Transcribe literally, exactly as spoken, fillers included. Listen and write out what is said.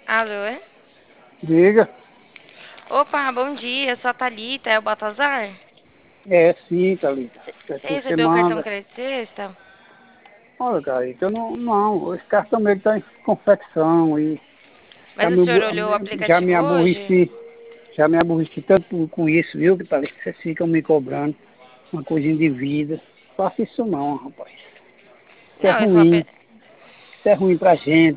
Alô? Diga. Opa, bom dia, sou a Thalita, é o Baltazar? É, sim, Thalita. O Você que você recebeu o cartão manda? crédito sexta? Olha, Thalita, eu não, não, esse cartão meio está em confecção e já Mas o me, senhor abu- olhou o já me aplicativo hoje? aborreci, já me aborreci tanto com isso, viu, que Thalita, vocês ficam me cobrando uma coisinha de vida. Faça isso não, rapaz. Isso é Não, esse, app- ruim, isso é ruim pra gente.